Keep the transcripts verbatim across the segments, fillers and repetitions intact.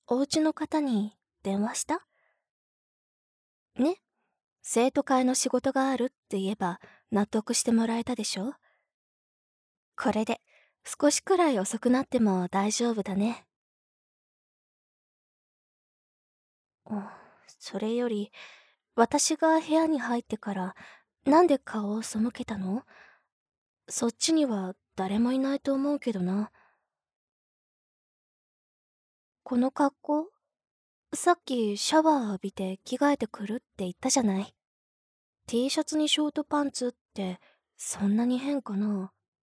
お家の方に電話した？ね、生徒会の仕事があるって言えば納得してもらえたでしょ？これで少しくらい遅くなっても大丈夫だね。うん、それより、私が部屋に入ってからなんで顔を背けたの？そっちには誰もいないと思うけどな。この格好、さっきシャワー浴びて着替えてくるって言ったじゃない。T シャツにショートパンツってそんなに変かな？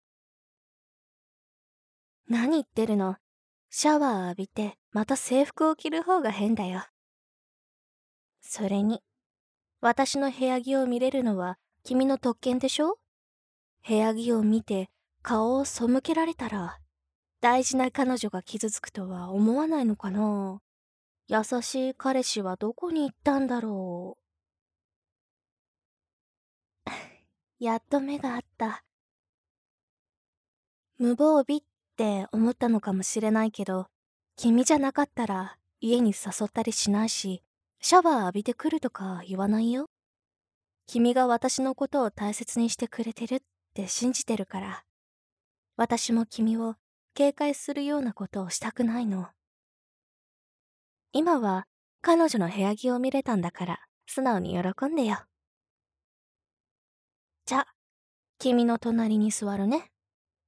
何言ってるの。シャワー浴びてまた制服を着る方が変だよ。それに、私の部屋着を見れるのは君の特権でしょ？部屋着を見て顔を背けられたら大事な彼女が傷つくとは思わないのかな？優しい彼氏はどこに行ったんだろう。やっと目があった。無防備って思ったのかもしれないけど、君じゃなかったら家に誘ったりしないし、シャワー浴びてくるとか言わないよ。君が私のことを大切にしてくれてるって信じてるから、私も君を警戒するようなことをしたくないの。今は彼女の部屋着を見れたんだから、素直に喜んでよ。じゃ、君の隣に座るね。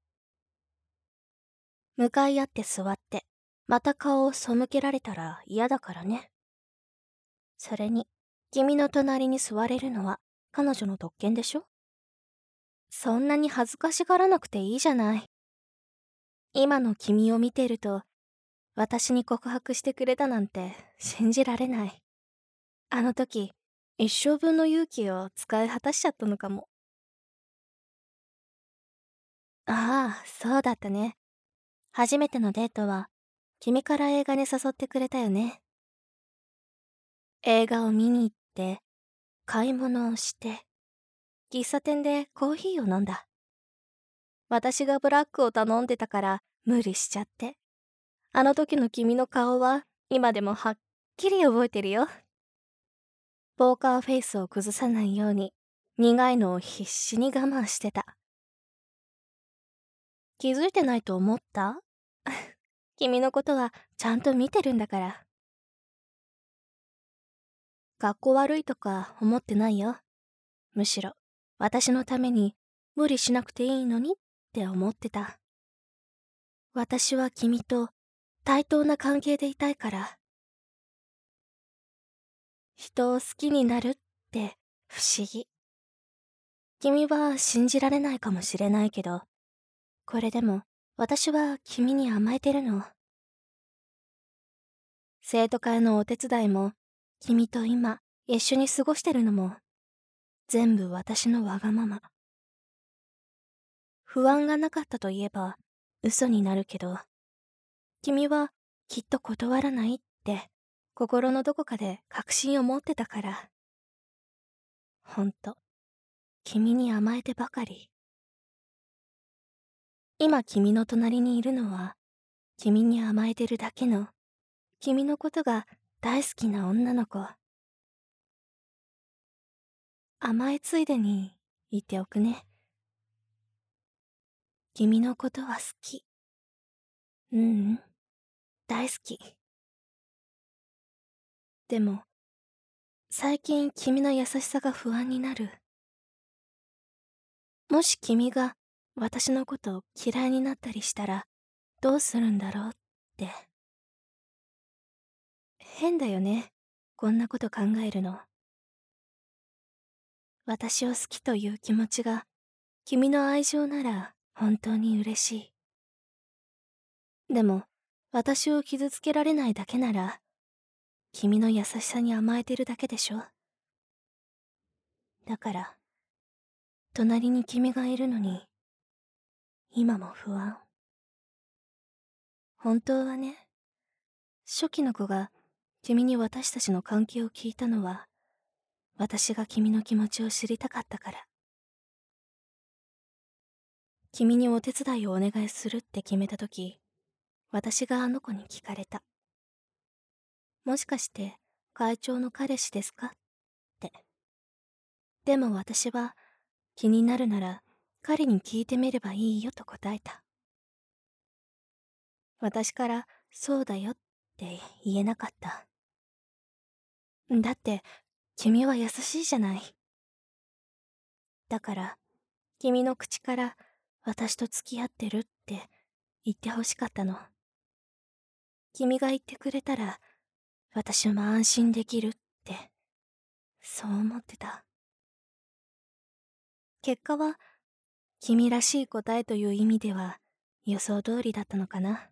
向かい合って座って、また顔を背けられたら嫌だからね。それに、君の隣に座れるのは彼女の特権でしょ？そんなに恥ずかしがらなくていいじゃない。今の君を見てると、私に告白してくれたなんて信じられない。あの時、一生分の勇気を使い果たしちゃったのかも。ああ、そうだったね。初めてのデートは、君から映画に誘ってくれたよね。映画を見に行って、買い物をして、喫茶店でコーヒーを飲んだ。私がブラックを頼んでたから無理しちゃって。あの時の君の顔は今でもはっきり覚えてるよ。ポーカーフェイスを崩さないように苦いのを必死に我慢してた。気づいてないと思った？君のことはちゃんと見てるんだから。かっこ悪いとか思ってないよ。むしろ私のために無理しなくていいのにって思ってた。私は君と対等な関係でいたいから。人を好きになるって不思議。君は信じられないかもしれないけど、これでも私は君に甘えてるの。生徒会のお手伝いも、君と今一緒に過ごしてるのも、全部私のわがまま。不安がなかったといえば嘘になるけど、君はきっと断らないって心のどこかで確信を持ってたから。ほんと、君に甘えてばかり。今君の隣にいるのは、君に甘えてるだけの、君のことが大好きな女の子。甘えついでに言っておくね。君のことは好き。うんうん、大好き。でも、最近君の優しさが不安になる。もし君が私のことを嫌いになったりしたら、どうするんだろうって。変だよね。こんなこと考えるの。私を好きという気持ちが、君の愛情なら本当に嬉しい。でも、私を傷つけられないだけなら、君の優しさに甘えてるだけでしょ。だから、隣に君がいるのに、今も不安。本当はね、初期の子が君に私たちの関係を聞いたのは、私が君の気持ちを知りたかったから。君にお手伝いをお願いするって決めたとき、私があの子に聞かれた。 もしかして会長の彼氏ですかって。でも私は気になるなら彼に聞いてみればいいよと答えた。私からそうだよって言えなかった。だって君は優しいじゃない。だから君の口から私と付き合ってるって言ってほしかったの。君が言ってくれたら私も安心できるって、そう思ってた。結果は君らしい答えという意味では予想通りだったのかな。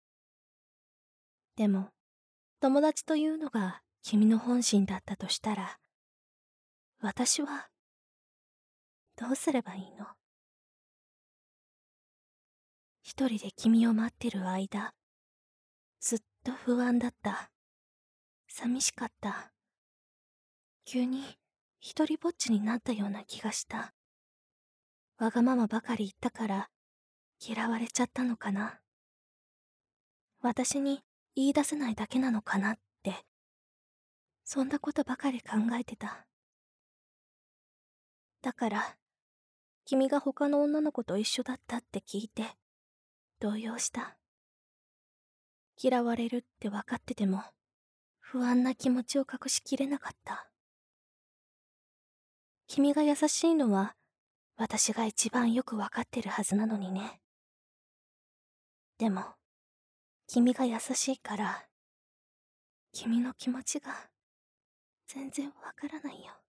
でも友達というのが君の本心だったとしたら、私はどうすればいいの？一人で君を待ってる間、ずっと不安だった。寂しかった。急に一人ぼっちになったような気がした。わがままばかり言ったから嫌われちゃったのかな。私に言い出せないだけなのかなって、そんなことばかり考えてた。だから、君が他の女の子と一緒だったって聞いて、動揺した。嫌われるって分かってても、不安な気持ちを隠しきれなかった。君が優しいのは、私が一番よく分かってるはずなのにね。でも、君が優しいから、君の気持ちが全然わからないよ。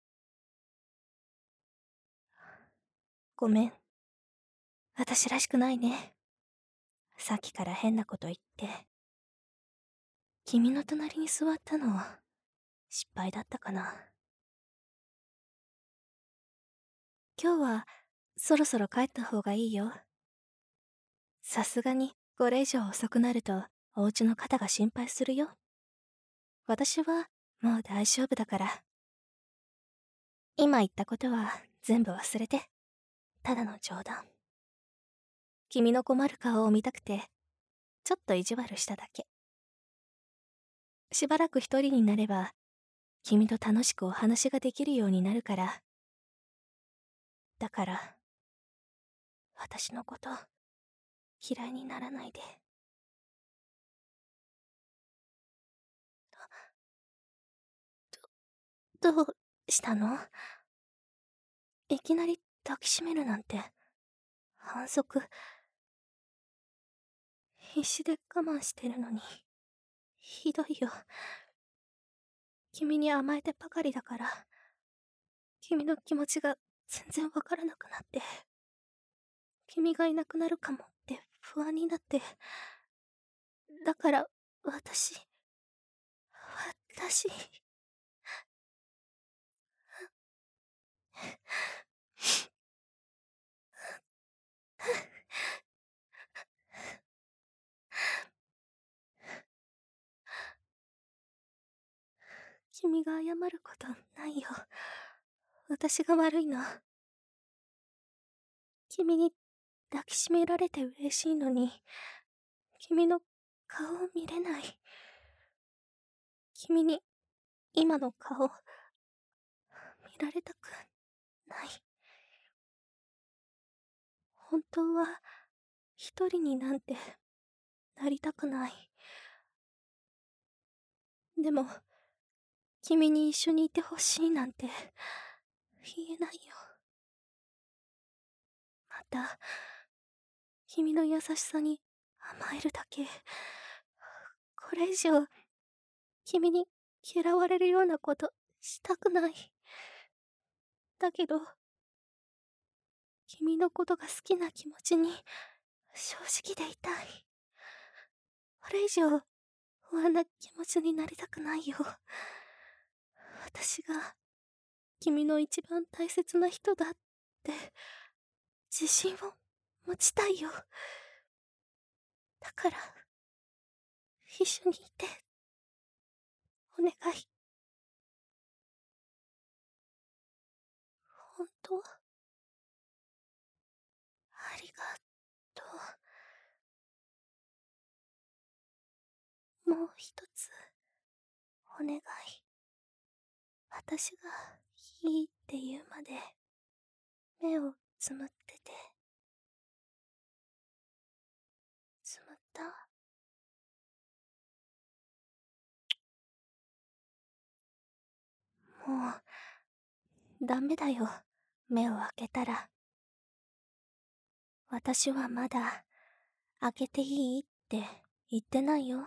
ごめん。私らしくないね。さっきから変なこと言って。君の隣に座ったのは失敗だったかな。今日はそろそろ帰った方がいいよ。さすがにこれ以上遅くなるとお家の方が心配するよ。私はもう大丈夫だから。今言ったことは全部忘れて。ただの冗談。君の困る顔を見たくて、ちょっと意地悪しただけ。しばらく一人になれば、君と楽しくお話ができるようになるから。だから、私のこと嫌いにならないで。ど、どうしたの？いきなり抱きしめるなんて、反則。必死で我慢してるのに、ひどいよ。君に甘えてばかりだから、君の気持ちが全然わからなくなって、君がいなくなるかもって不安になって、だから私、私、君が謝ることないよ。私が悪いの。君に抱きしめられて嬉しいのに、君の顔を見れない。君に今の顔、見られたくない。本当は一人になんてなりたくない。でも、君に一緒にいてほしいなんて言えないよ。また、君の優しさに甘えるだけ。これ以上、君に嫌われるようなことしたくない。だけど、君のことが好きな気持ちに正直でいたい。これ以上、不安な気持ちになりたくないよ。私が君の一番大切な人だって自信を持ちたいよ。だから、一緒にいて、お願い。本当、ありがとう。もう一つ。 お願い。私がいいって言うまで目をつむってて。つむった？もうダメだよ、目を開けたら。私はまだ開けていいって言ってないよ。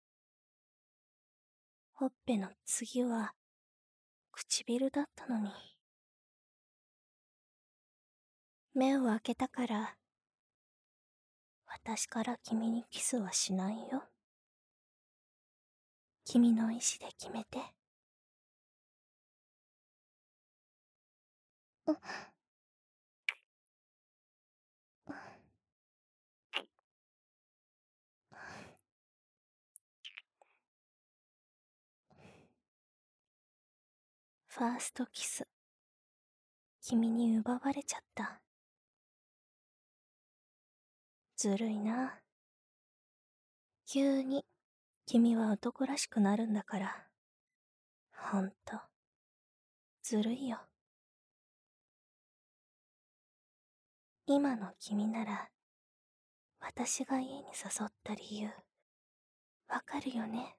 ほっぺの次は唇だったのに。目を開けたから私から君にキスはしないよ。君の意志で決めて。うファーストキス、君に奪われちゃった。ずるいな。急に君は男らしくなるんだから。ほんとずるいよ。今の君なら私が家に誘った理由わかるよね。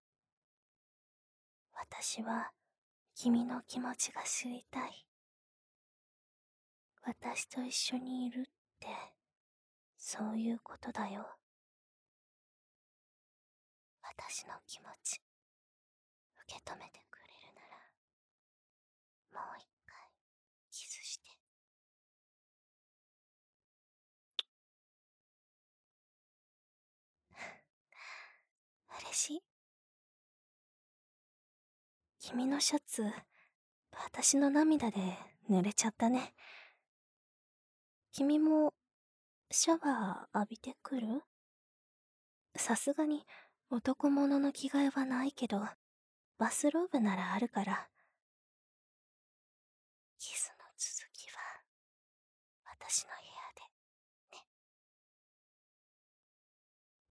私は君の気持ちが知りたい。私と一緒にいるってそういうことだよ。私の気持ち受け止めてくれるならもう一回キスして。嬉しい。君のシャツ私の涙で濡れちゃったね。君もシャワー浴びてくる？さすがに男物の着替えはないけどバスローブならあるから。キスの続きは私の部屋で。